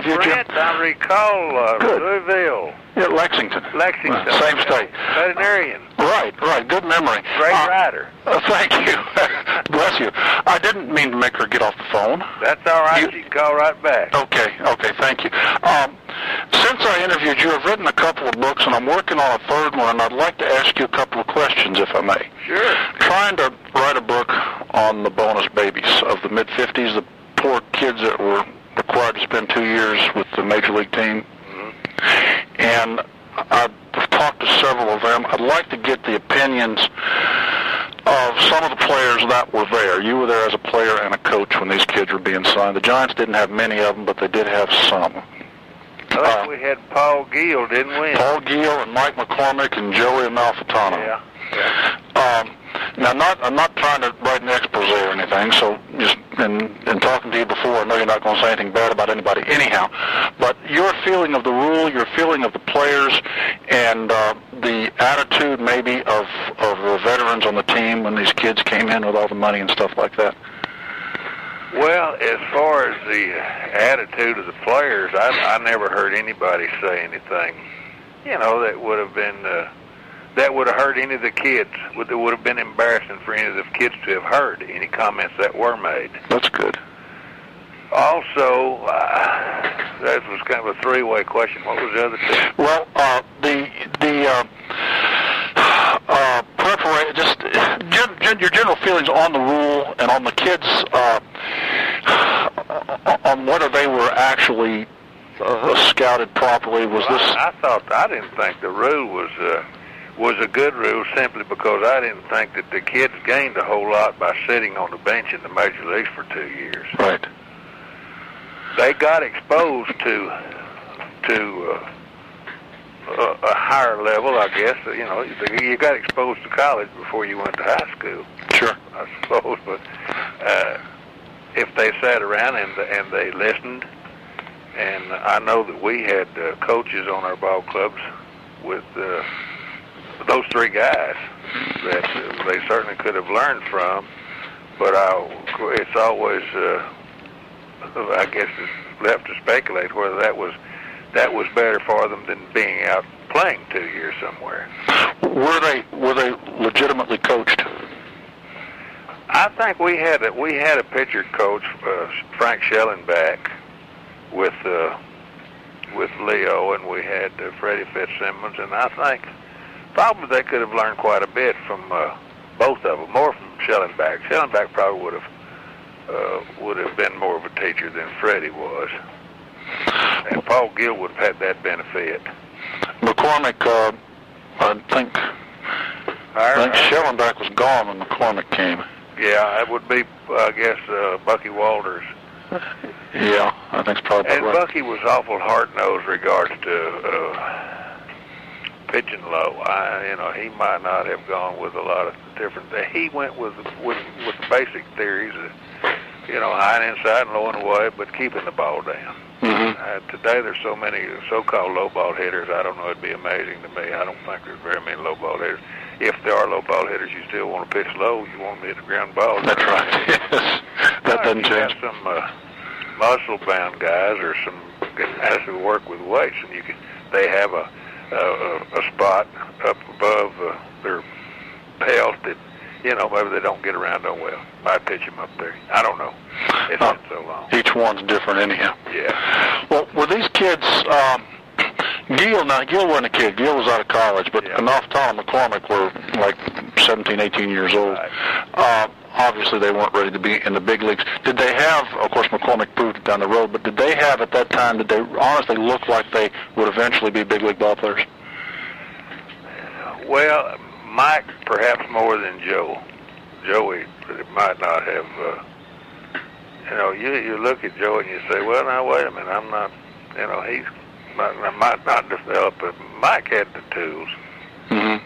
interview, Jim? I recall Louisville. Yeah, Lexington. Same state. Veterinarian. Right. Good memory. Great rider. Thank you. Bless you. I didn't mean to make her get off the phone. That's all right. You can call right back. Okay, thank you. Since I interviewed you, I've written a couple of books, and I'm working on a third one, and I'd like to ask you a couple of questions, if I may. Sure. Trying to write a book on the bonus babies of the mid-'50s, the poor kids that were required to spend 2 years with the Major League team. Mm-hmm. And I've talked to several of them. I'd like to get the opinions of some of the players that were there. You were there as a player and a coach when these kids were being signed. The Giants didn't have many of them, but they did have some. I think we had Paul Gill, didn't we? Paul Gill and Mike McCormick and Joey Amalfitano. Yeah. Now, I'm not trying to write an expose or anything, so just in talking to you before, I know you're not going to say anything bad about anybody anyhow, but your feeling of the rule, your feeling of the players, and the attitude maybe of the veterans on the team when these kids came in with all the money and stuff like that. Well, as far as the attitude of the players, I never heard anybody say anything, that would have been... that would have hurt any of the kids. It would have been embarrassing for any of the kids to have heard any comments that were made. That's good. Also, that was kind of a three-way question. What was the other two? Well, preparation, just your general feelings on the rule and on the kids, on whether they were actually scouted properly. I didn't think the rule was a good rule simply because I didn't think that the kids gained a whole lot by sitting on the bench in the major leagues for 2 years. Right. They got exposed to a higher level, I guess. You got exposed to college before you went to high school. Sure. I suppose, but if they sat around and they listened, and I know that we had coaches on our ball clubs with those three guys that they certainly could have learned from, but it's always, I guess, it's left to speculate whether that was better for them than being out playing 2 years somewhere. Were they legitimately coached? I think we had a pitcher coach, Frank Schellenbach, with Leo, and we had Freddie Fitzsimmons, and I think probably they could have learned quite a bit from both of them, more from Schellenbach. Schellenbach probably would have been more of a teacher than Freddie was, and Paul Gill would have had that benefit. McCormick, I think Schellenbach was gone when McCormick came. Yeah, it would be, I guess, Bucky Walters. Yeah, I think it's probably and right. Bucky was awful hard-nosed regards to pitching low. He might not have gone with a lot of different things. He went with the basic theories, high and inside and low and away, but keeping the ball down. Mm-hmm. Today there's so many so-called low ball hitters. I don't know. It'd be amazing to me. I don't think there's very many low ball hitters. If there are low ball hitters, you still want to pitch low. You want to hit the ground ball. That's right. Yes. That doesn't change. You have some muscle-bound guys or some guys who work with weights, and they have a spot up above their pelt that, maybe they don't get around on well. Might pitch them up there. I don't know. It's been so long. Each one's different anyhow. Yeah. Well, were these kids, Gill wasn't a kid. Gill was out of college, but Amalfitano and McCormick were like 17, 18 years old. Right. Obviously, they weren't ready to be in the big leagues. Did they have, of course, McCormick proved it down the road, but did they have at that time, did they honestly look like they would eventually be big league ball players? Well, Mike perhaps more than Joe. Joey might not have, you look at Joe and you say, well, now, wait a minute, I'm not, he might not develop, but Mike had the tools. Mm-hmm.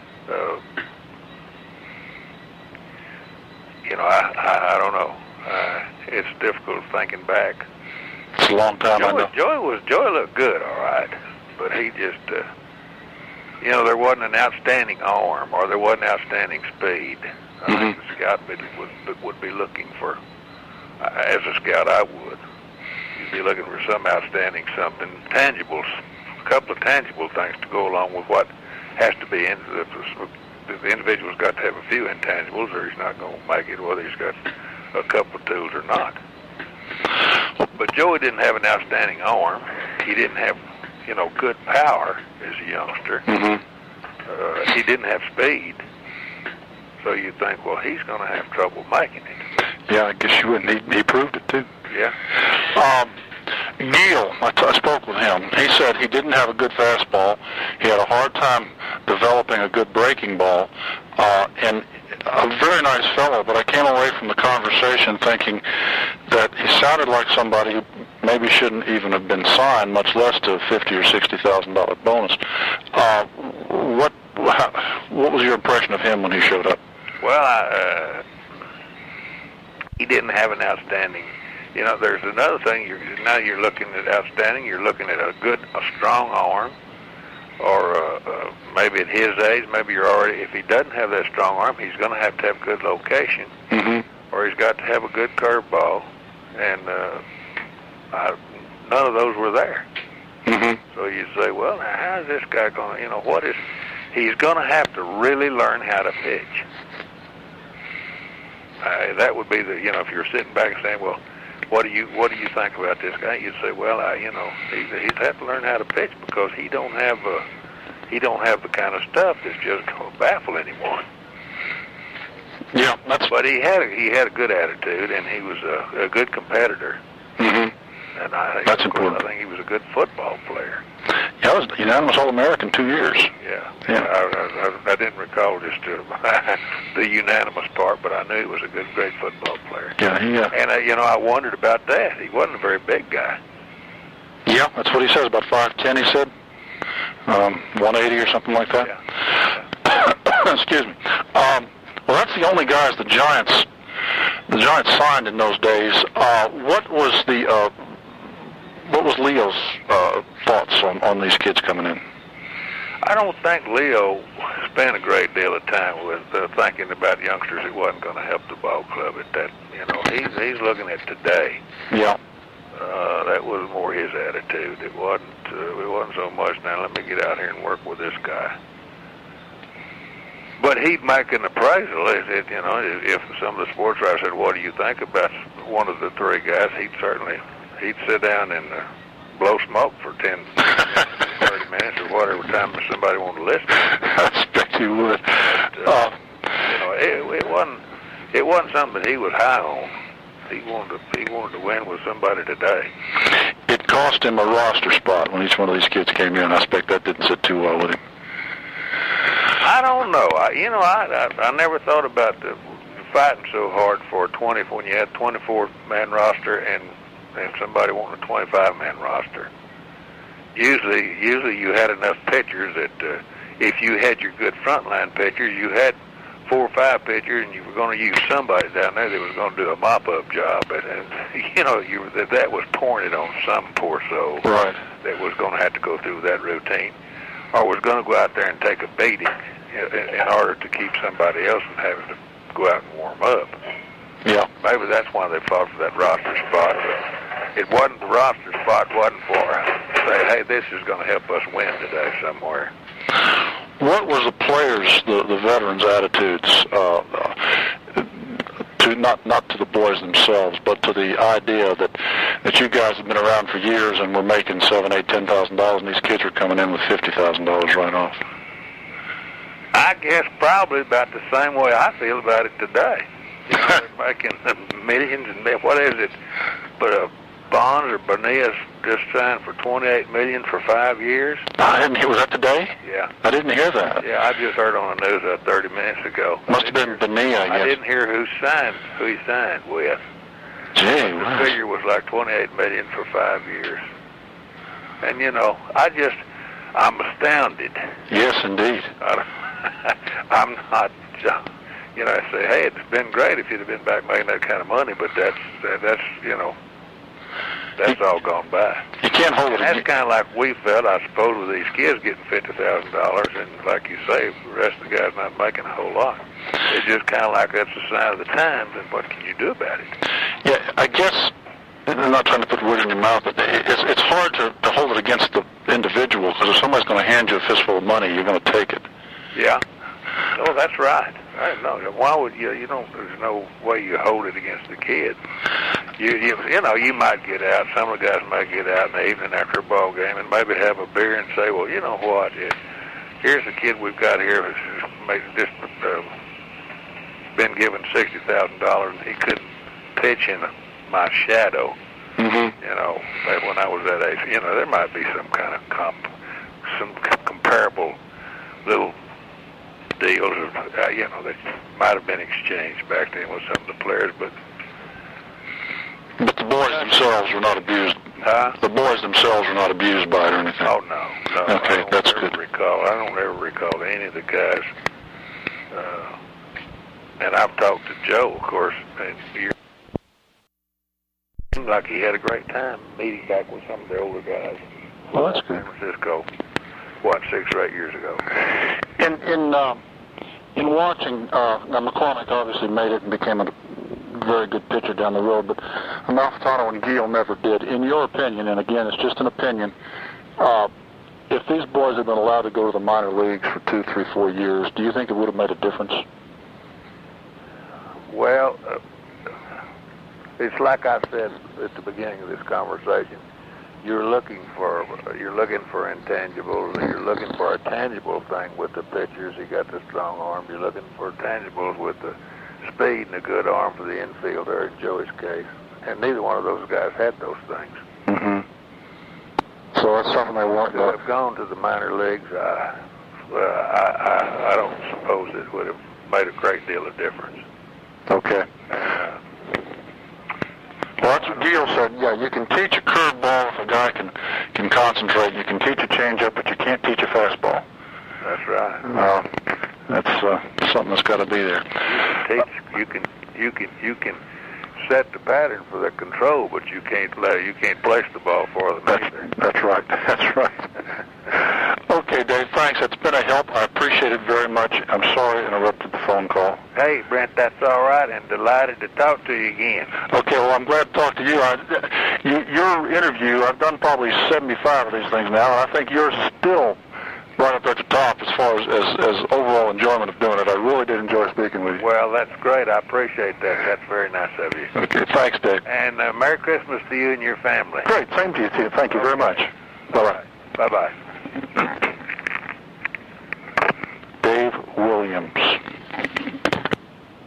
I don't know. It's difficult thinking back. It's a long time ago. Joey looked good, all right, but he just, there wasn't an outstanding arm or there wasn't outstanding speed. I think the scout would be looking for, as a scout I would. You be looking for some outstanding something, tangibles, a couple of tangible things to go along with what has to be in the individual's got to have a few intangibles, or he's not going to make it, whether he's got a couple of tools or not. But Joey didn't have an outstanding arm. He didn't have, good power as a youngster. Mm-hmm. He didn't have speed. So you think, well, he's going to have trouble making it. Yeah, I guess you wouldn't. He proved it, too. Yeah. Neal, I spoke with him. He said he didn't have a good fastball. He had a hard time developing a good breaking ball. And a very nice fellow, but I came away from the conversation thinking that he sounded like somebody who maybe shouldn't even have been signed, much less to a $50,000 or $60,000 bonus. What was your impression of him when he showed up? Well, he didn't have an outstanding. There's another thing. Now you're looking at outstanding. You're looking at a strong arm, or maybe at his age, maybe you're already. If he doesn't have that strong arm, he's going to have good location, mm-hmm. or he's got to have a good curveball, and none of those were there. Mm-hmm. So you say, well, how is this guy going? What is? He's going to have to really learn how to pitch. That would be if you're sitting back and saying, well, what do you think about this guy? You'd say, well, he'd have to learn how to pitch because he don't have the kind of stuff that's just going to baffle anyone. Yeah, but he had a good attitude, and he was a good competitor. Mm-hmm. And I think that's important. I think he was a good football player. Yeah, I was unanimous All-American 2 years. Yeah. I didn't recall just the unanimous part, but I knew he was a great football player. Yeah, And I wondered about that. He wasn't a very big guy. Yeah, that's what he says. About 5'10", he said. 180 or something like that. Yeah. Excuse me. Well, that's the only guys the Giants signed in those days. What was Leo's thoughts on these kids coming in? I don't think Leo spent a great deal of time with thinking about youngsters that wasn't going to help the ball club at that. He's looking at today. Yeah. That was more his attitude. It wasn't so much, now let me get out here and work with this guy. But he'd make an appraisal. If some of the sports writers said, what do you think about one of the three guys, he'd sit down and blow smoke for 10, 30 minutes or whatever time somebody wanted to listen. I expect he would. It wasn't something that he was high on. He wanted to win with somebody today. It cost him a roster spot when each one of these kids came in. I expect that didn't sit too well with him. I don't know. I never thought about fighting so hard for a 20 when you had 24-man roster and somebody wanted a 25-man roster. Usually you had enough pitchers that if you had your good frontline pitchers, you had 4 or 5 pitchers, and you were going to use somebody down there that was going to do a mop-up job, and that was pouring it on some poor soul right. that was going to have to go through that routine, or was going to go out there and take a beating in order to keep somebody else from having to go out and warm up. Yeah. Maybe that's why they fought for that roster spot, but it wasn't the roster spot wasn't for say, hey, this is going to help us win today somewhere. What was the players, the veterans' attitudes to not to the boys themselves, but to the idea that you guys have been around for years and were making $7,000, $8,000, $10,000, and these kids are coming in with $50,000 right off? I guess probably about the same way I feel about it today. They're making millions and what is it? But Bonds or Bonilla just signed for $28 million for 5 years. I didn't hear. Was that today? Yeah. I didn't hear that. Yeah, I just heard on the news 30 minutes ago. Must have been Bonilla. I didn't hear who he signed with. Gee, the figure was like $28 million for 5 years. And I'm astounded. Yes, indeed. I'm not. I say, hey, it's been great if you'd have been back making that kind of money, but that's all gone by. You can't hold it. That's kind of like we felt, I suppose, with these kids getting $50,000, and like you say, the rest of the guys not making a whole lot. It's just kind of like that's a sign of the times, and what can you do about it? Yeah, I guess I'm not trying to put words in your mouth, but it's hard to hold it against the individual, because if somebody's going to hand you a fistful of money, you're going to take it. Yeah. Oh, that's right. I know. Why would you? You don't. There's no way you hold it against the kid. You know, you might get out. Some of the guys might get out in the evening after a ball game and maybe have a beer and say, well, you know what? Here's a kid we've got here who's just been given $60,000 and he couldn't pitch in my shadow. Mm-hmm. You know, when I was that age, you know, there might be some kind of some comparable little deals, you know, that might have been exchanged back then with some of the players, but the boys themselves were not abused. Huh? The boys themselves were not abused by it or anything. Oh no. Okay, that's good. I don't ever recall any of the guys. And I've talked to Joe, of course, and he seemed like he had a great time meeting back with some of the older guys. Well, that's good. San Francisco, 6 or 8 years ago. In watching, now McCormick obviously made it and became a very good pitcher down the road, but Amalfitano and Gil never did. In your opinion, and again, it's just an opinion, if these boys had been allowed to go to the minor leagues for 2, 3, 4 years, do you think it would have made a difference? Well, it's like I said at the beginning of this conversation. You're looking for intangibles, and you're looking for a tangible thing with the pitchers. You got the strong arm. You're looking for tangibles with the speed and a good arm for the infielder in Joey's case. And neither one of those guys had those things. Mm-hmm. So that's something they want. To have gone to the minor leagues, I don't suppose it would have made a great deal of difference. Okay. Well, that's what Gil said. Yeah, you can teach a curveball if a guy can concentrate. You can teach a changeup, but you can't teach a fastball. That's right. That's something that's got to be there. You can set the pattern for the control, but you can't place the ball for them either. That's right. That's right. Okay, Dave. Thanks. It's been a help. I appreciate it very much. I'm sorry I interrupted the phone call. Hey, Brent, that's all right, and delighted to talk to you again. Okay, well, I'm glad to talk to you. Your interview, I've done probably 75 of these things now, and I think yours is still right up at the top as far as overall enjoyment of doing it. I really did enjoy speaking with you. Well, that's great. I appreciate that. That's very nice of you. Okay, thanks, Dave. And Merry Christmas to you and your family. Great. Same to you, too. Thank you very much. Bye-bye. Bye-bye. Dave Williams.